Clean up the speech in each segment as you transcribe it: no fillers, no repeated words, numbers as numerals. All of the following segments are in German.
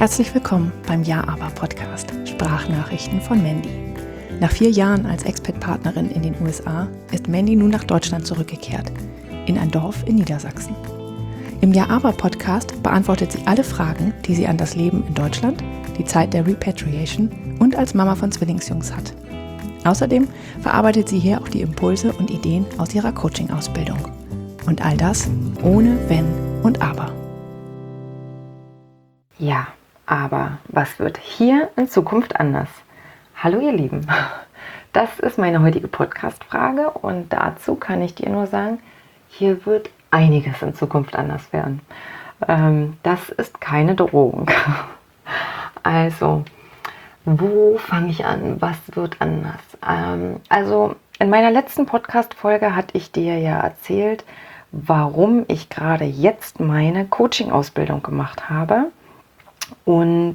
Herzlich willkommen beim Ja-Aber-Podcast Sprachnachrichten von Mandy. Nach 4 Jahren als Expat-Partnerin in den USA ist Mandy nun nach Deutschland zurückgekehrt, in ein Dorf in Niedersachsen. Im Ja-Aber-Podcast beantwortet sie alle Fragen, die sie an das Leben in Deutschland, die Zeit der Repatriation und als Mama von Zwillingsjungs hat. Außerdem verarbeitet sie hier auch die Impulse und Ideen aus ihrer Coaching-Ausbildung. Und all das ohne Wenn und Aber. Ja, aber was wird hier in Zukunft anders? Hallo ihr Lieben, das ist meine heutige Podcast-Frage und dazu kann ich dir nur sagen, hier wird einiges in Zukunft anders werden. Das ist keine Drohung. Also, wo fange ich an? Was wird anders? Also, in meiner letzten Podcast-Folge hatte ich dir ja erzählt, warum ich gerade jetzt meine Coaching-Ausbildung gemacht habe. Und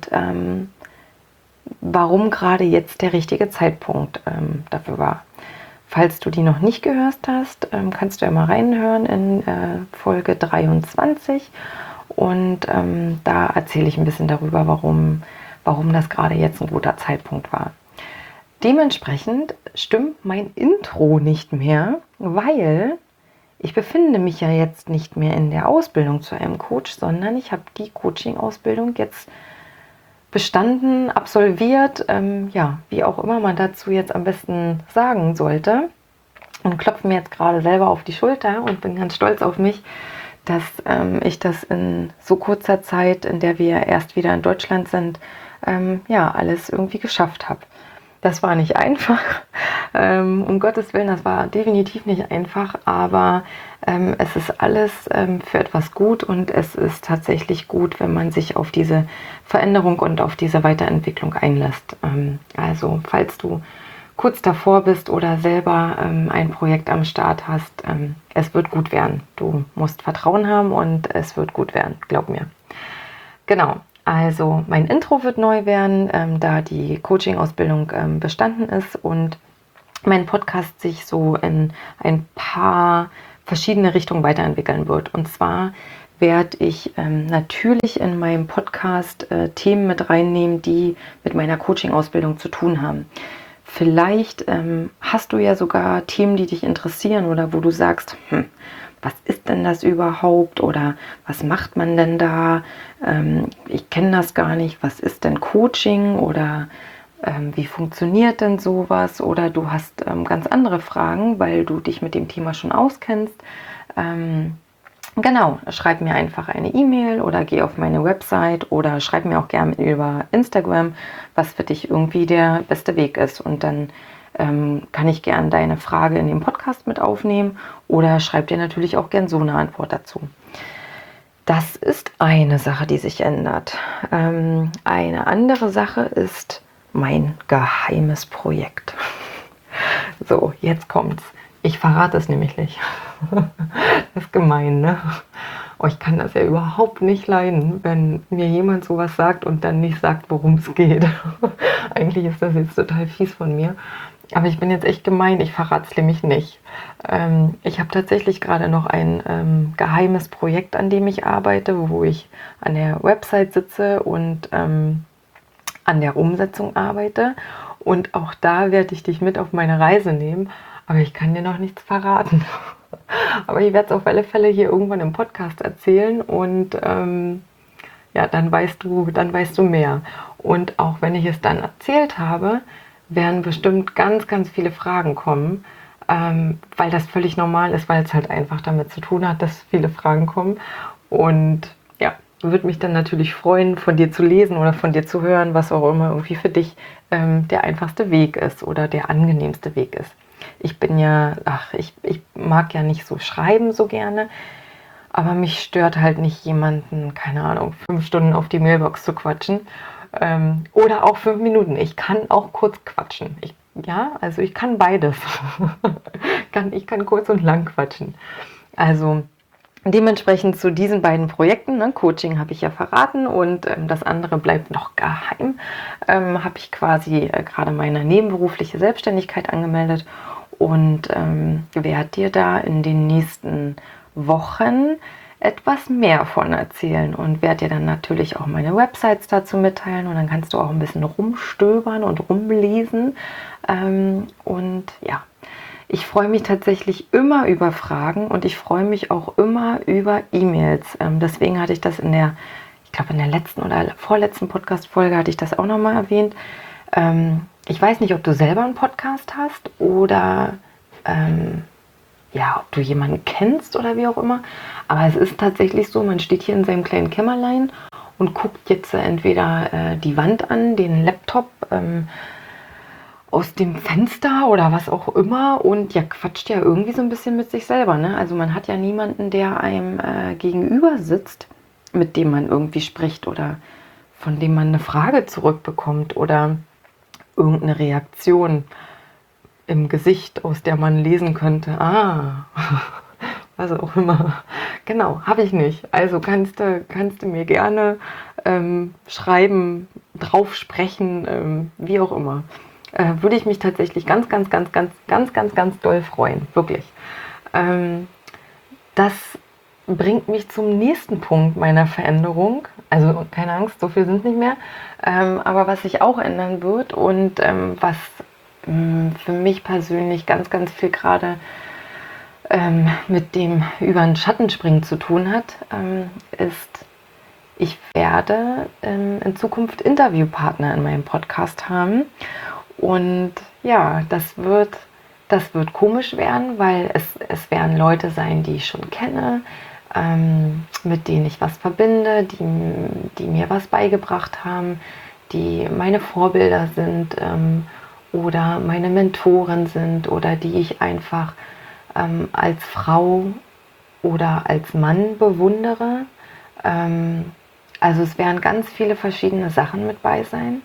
warum gerade jetzt der richtige Zeitpunkt dafür war. Falls du die noch nicht gehört hast, kannst du ja mal reinhören in Folge 23 und da erzähle ich ein bisschen darüber, warum das gerade jetzt ein guter Zeitpunkt war. Dementsprechend stimmt mein Intro nicht mehr, weil ich befinde mich ja jetzt nicht mehr in der Ausbildung zu einem Coach, sondern ich habe die Coaching-Ausbildung jetzt bestanden, absolviert, wie auch immer man dazu jetzt am besten sagen sollte. Und klopfe mir jetzt gerade selber auf die Schulter und bin ganz stolz auf mich, dass ich das in so kurzer Zeit, in der wir erst wieder in Deutschland sind, alles irgendwie geschafft habe. Das war nicht einfach, um Gottes Willen, das war definitiv nicht einfach, aber es ist alles für etwas gut und es ist tatsächlich gut, wenn man sich auf diese Veränderung und auf diese Weiterentwicklung einlässt. Also falls du kurz davor bist oder selber ein Projekt am Start hast, es wird gut werden. Du musst Vertrauen haben und es wird gut werden, glaub mir. Genau. Also mein Intro wird neu werden, da die Coaching-Ausbildung bestanden ist und mein Podcast sich so in ein paar verschiedene Richtungen weiterentwickeln wird. Und zwar werde ich natürlich in meinem Podcast Themen mit reinnehmen, die mit meiner Coaching-Ausbildung zu tun haben. Vielleicht hast du ja sogar Themen, die dich interessieren oder wo du sagst, was ist denn das überhaupt oder was macht man denn da? Ich kenne das gar nicht. Was ist denn Coaching oder wie funktioniert denn sowas? Oder du hast ganz andere Fragen, weil du dich mit dem Thema schon auskennst. Genau, schreib mir einfach eine E-Mail oder geh auf meine Website oder schreib mir auch gerne über Instagram, was für dich irgendwie der beste Weg ist. Und dann kann ich gern deine Frage in den Podcast mit aufnehmen oder schreib dir natürlich auch gern so eine Antwort dazu. Das ist eine Sache, die sich ändert. Eine andere Sache ist mein geheimes Projekt. So, jetzt kommt's. Ich verrate es nämlich nicht. Das ist gemein, ne? Oh, ich kann das ja überhaupt nicht leiden, wenn mir jemand sowas sagt und dann nicht sagt, worum es geht. Eigentlich ist das jetzt total fies von mir. Aber ich bin jetzt echt gemein, ich verrate es nämlich nicht. Ich habe tatsächlich gerade noch ein geheimes Projekt, an dem ich arbeite, wo ich an der Website sitze und an der Umsetzung arbeite. Und auch da werde ich dich mit auf meine Reise nehmen, aber ich kann dir noch nichts verraten. Aber ich werde es auf alle Fälle hier irgendwann im Podcast erzählen und dann weißt du mehr. Und auch wenn ich es dann erzählt habe, werden bestimmt ganz, ganz viele Fragen kommen, weil das völlig normal ist, weil es halt einfach damit zu tun hat, dass viele Fragen kommen. Und ja, würde mich dann natürlich freuen, von dir zu lesen oder von dir zu hören, was auch immer irgendwie für dich der einfachste Weg ist oder der angenehmste Weg ist. Ich mag ja nicht so schreiben so gerne, aber mich stört halt nicht jemanden, keine Ahnung, 5 Stunden auf die Mailbox zu quatschen. Oder auch 5 Minuten. Ich kann auch kurz quatschen. Ich kann beides. Ich kann kurz und lang quatschen. Also dementsprechend zu diesen beiden Projekten, ne, Coaching habe ich ja verraten und das andere bleibt noch geheim, habe ich quasi gerade meine nebenberufliche Selbstständigkeit angemeldet und werde dir da in den nächsten Wochen etwas mehr von erzählen und werde dir dann natürlich auch meine Websites dazu mitteilen und dann kannst du auch ein bisschen rumstöbern und rumlesen. Und ja, ich freue mich tatsächlich immer über Fragen und ich freue mich auch immer über E-Mails. Deswegen hatte ich das in der letzten oder vorletzten Podcast-Folge hatte ich das auch nochmal erwähnt. Ich weiß nicht, ob du selber einen Podcast hast oder ob du jemanden kennst oder wie auch immer. Aber es ist tatsächlich so, man steht hier in seinem kleinen Kämmerlein und guckt jetzt entweder die Wand an, den Laptop aus dem Fenster oder was auch immer und quatscht ja irgendwie so ein bisschen mit sich selber. Ne? Also man hat ja niemanden, der einem gegenüber sitzt, mit dem man irgendwie spricht oder von dem man eine Frage zurückbekommt oder irgendeine Reaktion im Gesicht, aus der man lesen könnte, was auch immer. Genau, habe ich nicht. Also kannst du mir gerne schreiben, drauf sprechen, wie auch immer. Würde ich mich tatsächlich ganz doll freuen. Wirklich. Das bringt mich zum nächsten Punkt meiner Veränderung. Also keine Angst, so viel sind nicht mehr. Aber was sich auch ändern wird und was für mich persönlich ganz viel gerade mit dem über den Schatten springen zu tun hat, ist, ich werde in Zukunft Interviewpartner in meinem Podcast haben. Und ja, das wird komisch werden, weil es werden Leute sein, die ich schon kenne, mit denen ich was verbinde, die mir was beigebracht haben, die meine Vorbilder sind oder meine Mentoren sind oder die ich einfach als Frau oder als Mann bewundere. Also es werden ganz viele verschiedene Sachen mit bei sein.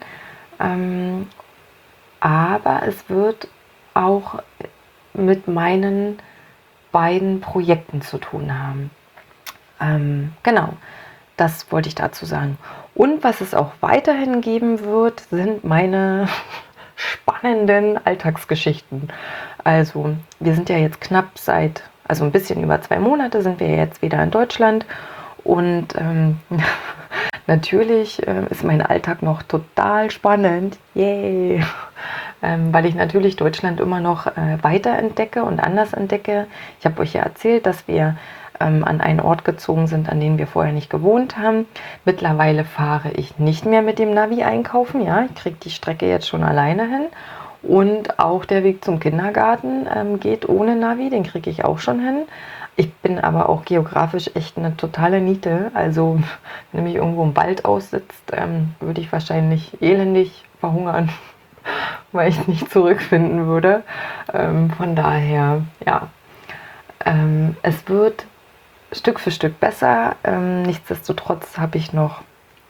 Aber es wird auch mit meinen beiden Projekten zu tun haben. Genau, das wollte ich dazu sagen. Und was es auch weiterhin geben wird, sind meine spannenden Alltagsgeschichten. Also wir sind ja jetzt ein bisschen über 2 Monate sind wir jetzt wieder in Deutschland und natürlich ist mein Alltag noch total spannend. Yay! Weil ich natürlich Deutschland immer noch weiter entdecke und anders entdecke. Ich habe euch ja erzählt, dass wir an einen Ort gezogen sind, an dem wir vorher nicht gewohnt haben. Mittlerweile fahre ich nicht mehr mit dem Navi einkaufen. Ja, ich kriege die Strecke jetzt schon alleine hin. Und auch der Weg zum Kindergarten geht ohne Navi, den kriege ich auch schon hin. Ich bin aber auch geografisch echt eine totale Niete. Also wenn mich irgendwo im Wald aussitzt, würde ich wahrscheinlich elendig verhungern, weil ich nicht zurückfinden würde. Von daher, ja, es wird Stück für Stück besser. Nichtsdestotrotz habe ich noch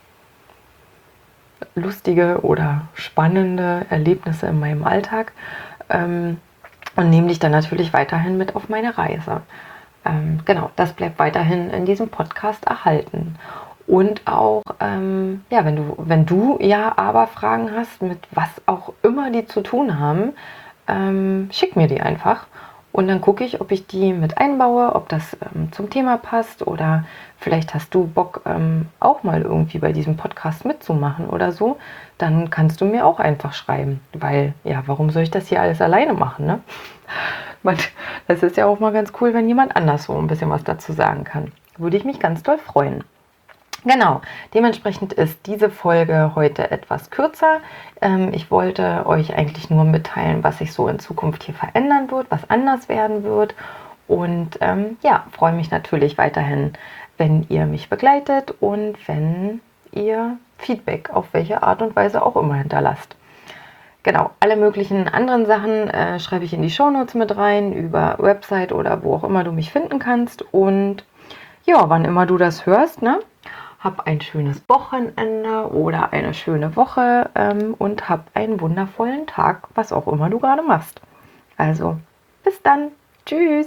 lustige oder spannende Erlebnisse in meinem Alltag und nehme dich dann natürlich weiterhin mit auf meine Reise. Genau, das bleibt weiterhin in diesem Podcast erhalten. Und auch, wenn du aber Fragen hast, mit was auch immer die zu tun haben, schick mir die einfach. Und dann gucke ich, ob ich die mit einbaue, ob das zum Thema passt oder vielleicht hast du Bock, auch mal irgendwie bei diesem Podcast mitzumachen oder so. Dann kannst du mir auch einfach schreiben, weil, ja, warum soll ich das hier alles alleine machen, ne? Das ist ja auch mal ganz cool, wenn jemand anders so ein bisschen was dazu sagen kann. Würde ich mich ganz doll freuen. Genau, dementsprechend ist diese Folge heute etwas kürzer. Ich wollte euch eigentlich nur mitteilen, was sich so in Zukunft hier verändern wird, was anders werden wird. Und freue mich natürlich weiterhin, wenn ihr mich begleitet und wenn ihr Feedback auf welche Art und Weise auch immer hinterlasst. Genau, alle möglichen anderen Sachen schreibe ich in die Shownotes mit rein, über Website oder wo auch immer du mich finden kannst. Und ja, wann immer du das hörst, ne? Hab ein schönes Wochenende oder eine schöne Woche und hab einen wundervollen Tag, was auch immer du gerade machst. Also, bis dann. Tschüss.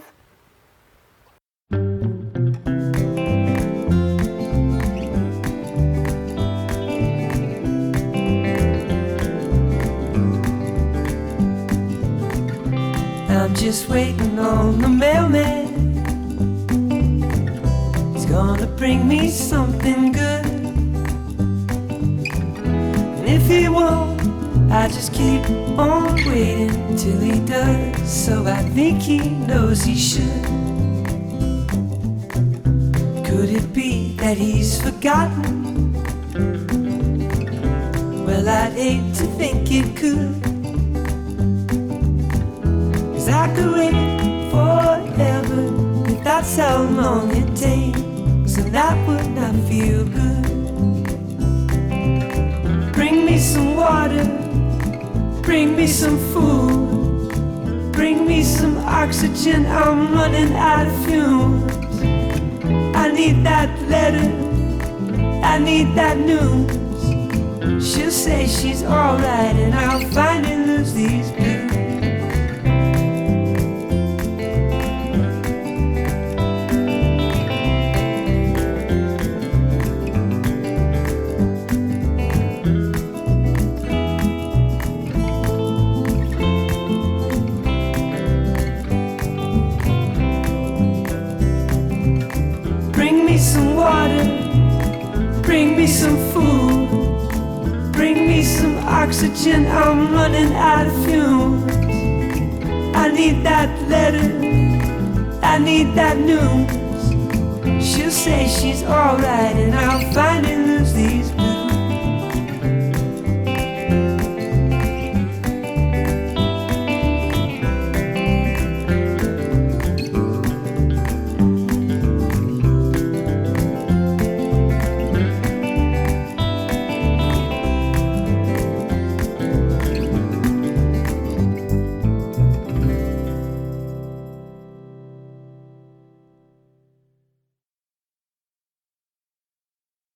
I'm just waiting on the mailman. He's gonna bring me something good. And if he won't, I just keep on waiting till he does. So I think he knows he should. Could it be that he's forgotten? Well, I'd hate to think it could. 'Cause I could wait forever if that's how long it takes, and that would not feel good. Bring me some water, bring me some food, bring me some oxygen, I'm running out of fumes. I need that letter, I need that news. She'll say she's alright and I'll finally lose these blues. Bring me some water, bring me some food, bring me some oxygen, I'm running out of fumes. I need that letter, I need that news. She'll say she's alright and I'll find it.